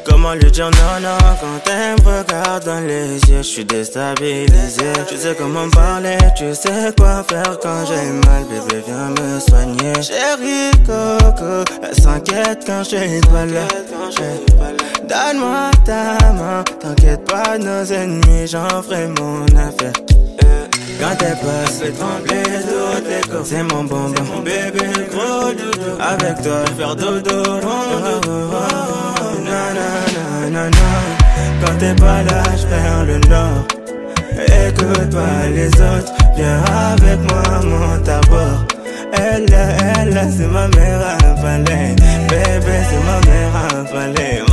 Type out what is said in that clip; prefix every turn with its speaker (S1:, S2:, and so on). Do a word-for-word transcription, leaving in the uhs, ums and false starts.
S1: Comment lui dire non, non, quand elle me regarde dans les yeux, je suis déstabilisé. Tu sais comment parler, tu sais quoi faire quand j'ai mal, bébé viens me soigner. Chérie Coco, elle s'inquiète quand je suis pas là. Donne-moi ta main, t'inquiète pas, nos ennemis, j'en ferai mon affaire. Quand elle passe, fait trembler toutes les corps. C'est mon bonbon, mon bébé, gros doudou. Avec toi, faire dodo, nanana. Quand t'es pas là, j'perds le nord. Écoute pas les autres, viens avec moi, monte à bord. Elle, elle, c'est ma mère à palais. Bébé, c'est ma mère à palais.